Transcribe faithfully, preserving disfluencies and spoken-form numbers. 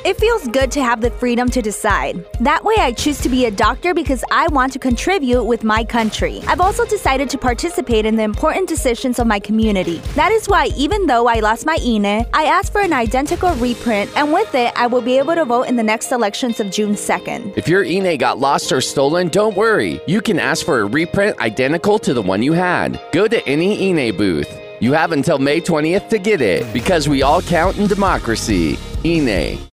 It feels good to have the freedom to decide. That way I choose to be a doctor because I want to contribute with my country. I've also decided to participate in the important decisions of my community. That is why even though I lost my I N E, I asked for an identical reprint, and with it, I will be able to vote in the next elections of June second. If your I N E got lost or stolen, don't worry. You can ask for a reprint identical to the one you had. Go to any I N E booth. You have until May twentieth to get it, because we all count in democracy. I N E.